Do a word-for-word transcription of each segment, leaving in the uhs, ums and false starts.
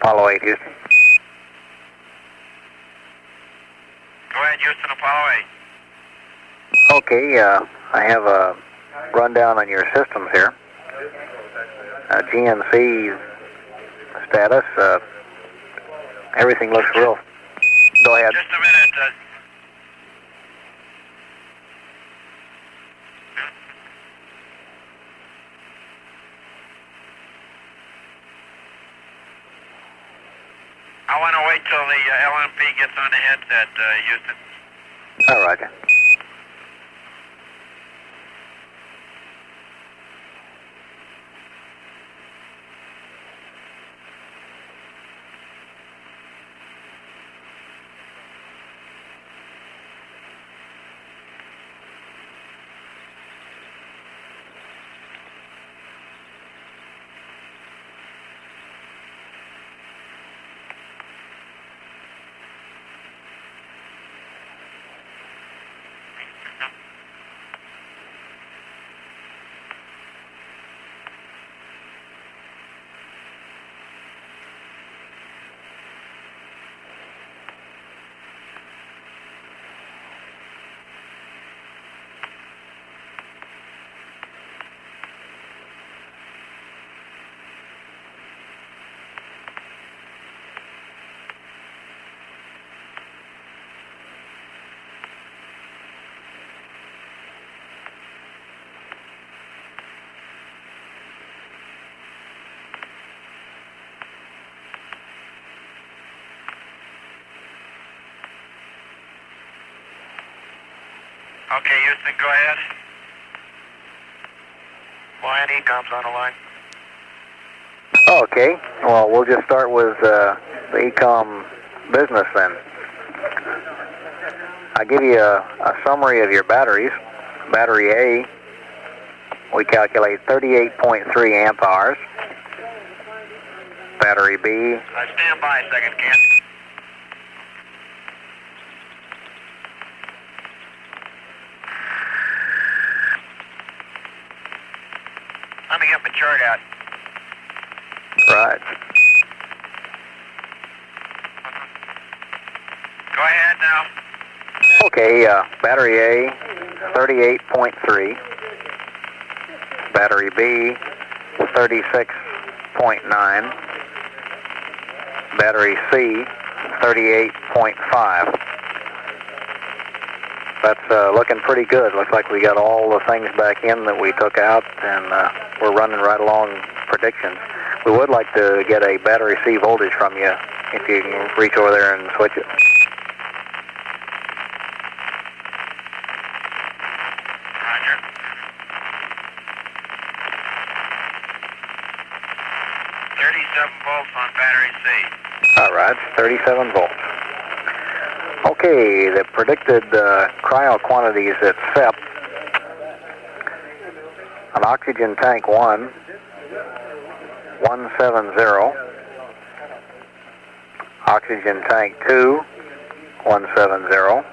Apollo eight, Houston. Go ahead, Houston, Apollo eight. Okay, uh, I have a rundown on your systems here. Uh, G N C status, uh, everything looks real. Go ahead. Just a minute. Uh, I want to wait till the uh, L M P gets on the headset, uh, Houston. All right, Roger. Okay, Houston, go ahead. Y N E comms on the line. Okay, well, we'll just start with uh, the E COM business then. I'll give you a, a summary of your batteries. Battery A, we calculate thirty-eight point three amp hours. Battery B. Uh, stand by a second, Ken. Let me get my chart out. Right. Go ahead now. Okay, uh, battery A, thirty-eight point three. Battery B, thirty-six point nine. Battery C, thirty-eight point five. That's uh, looking pretty good. Looks like we got all the things back in that we took out, and uh, we're running right along predictions. We would like to get a battery C voltage from you if you can reach over there and switch it. Roger. thirty-seven volts on battery C. All right, thirty-seven volts. Okay, the predicted uh, cryo quantities at S E P. An oxygen tank one, one seventy. Oxygen tank two, one seventy.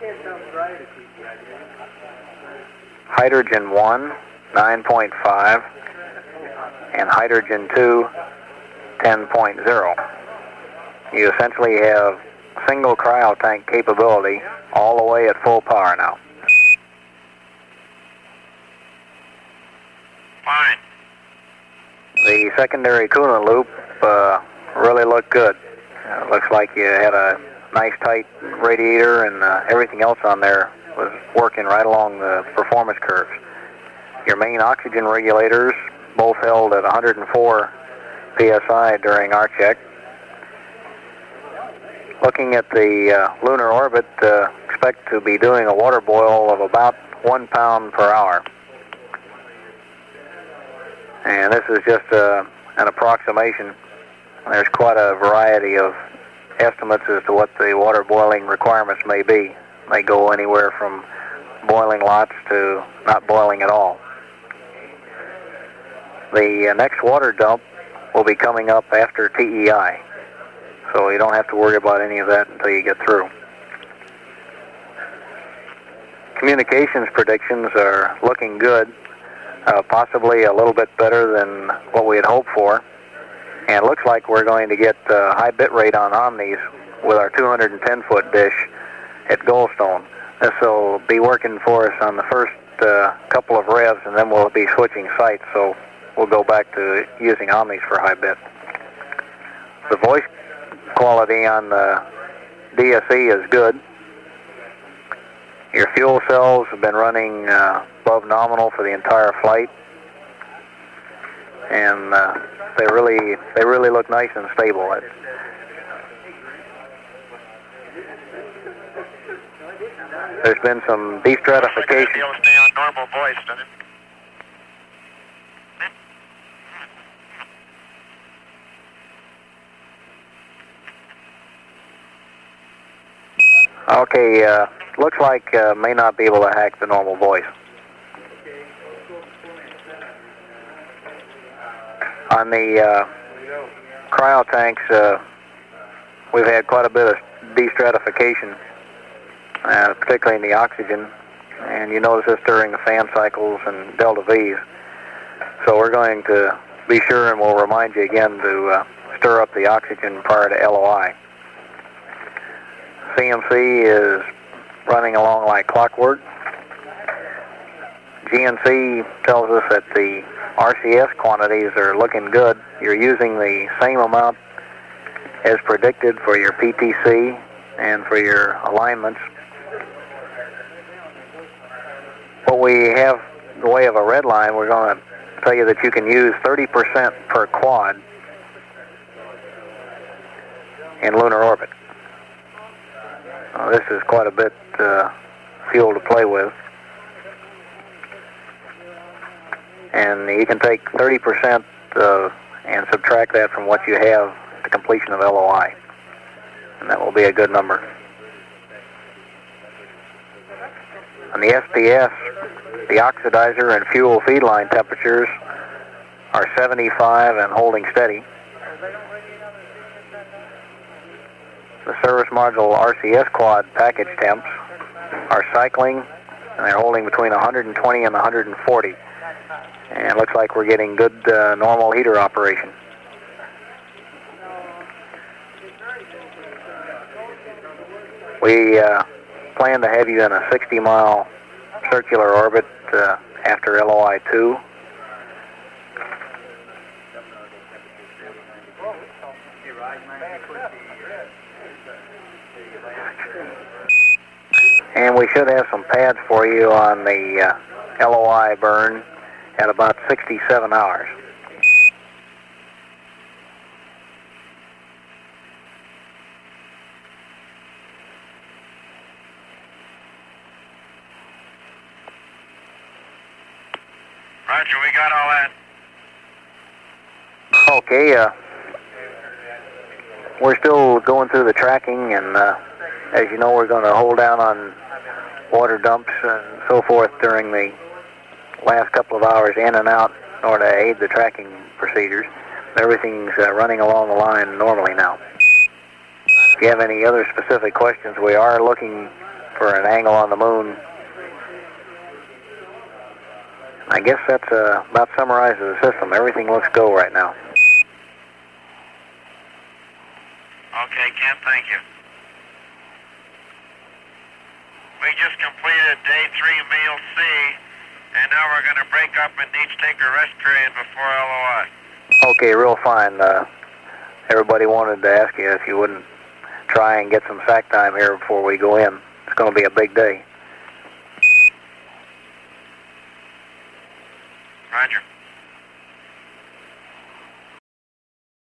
Hydrogen one, nine point five. And hydrogen two, ten point zero. You essentially have single cryo tank capability all the way at full power now. Fine. The secondary coolant loop uh, really looked good. Uh, looks like you had a nice tight radiator, and uh, everything else on there was working right along the performance curves. Your main oxygen regulators both held at one hundred four P S I during our check. Looking at the uh, lunar orbit, uh, expect to be doing a water boil of about one pound per hour. And this is just uh, an approximation. There's quite a variety of estimates as to what the water boiling requirements may be. They go anywhere from boiling lots to not boiling at all. The uh, next water dump will be coming up after T E I. So you don't have to worry about any of that until you get through. Communications predictions are looking good, uh, possibly a little bit better than what we had hoped for. And it looks like we're going to get uh, high bit rate on Omnis with our two hundred ten foot dish at Goldstone. This will be working for us on the first uh, couple of revs, and then we'll be switching sites, so we'll go back to using Omnis for high bit. The voice quality on the D S E is good. Your fuel cells have been running uh, above nominal for the entire flight, and uh, they really they really look nice and stable. It, there's been some destratification. It'll stay on normal voice, doesn't it? Okay, uh, looks like uh, may not be able to hack the normal voice. On the uh, cryo tanks, uh, we've had quite a bit of destratification, uh, particularly in the oxygen, and you notice this during the fan cycles and delta V's. So we're going to be sure, and we'll remind you again to uh, stir up the oxygen prior to L O I. C M C is running along like clockwork. G N C tells us that the R C S quantities are looking good. You're using the same amount as predicted for your P T C and for your alignments. What we have in the way of a red line, we're going to tell you that you can use thirty percent per quad in lunar orbit. Uh, this is quite a bit uh, fuel to play with. And you can take thirty percent uh, and subtract that from what you have at the completion of L O I. And that will be a good number. On the S P S, the oxidizer and fuel feed line temperatures are seventy-five and holding steady. The service module R C S quad package temps are cycling, and they're holding between one hundred twenty and one hundred forty. And it looks like we're getting good uh, normal heater operation. We uh, plan to have you in a sixty mile circular orbit uh, after L O I two. And we should have some pads for you on the uh, L O I burn at about sixty-seven hours. Roger, we got all that. Okay, uh, we're still going through the tracking, and uh, as you know, we're going to hold down on water dumps and so forth during the last couple of hours in and out in order to aid the tracking procedures. Everything's uh, running along the line normally now. If you have any other specific questions, we are looking for an angle on the moon. I guess that's uh, about summarizes the system. Everything looks go right now. Okay, Ken, thank you. We just completed day three meal C, and now we're going to break up and each take a rest period before L O I. Okay, real fine. Uh, everybody wanted to ask you if you wouldn't try and get some sack time here before we go in. It's going to be a big day. Roger.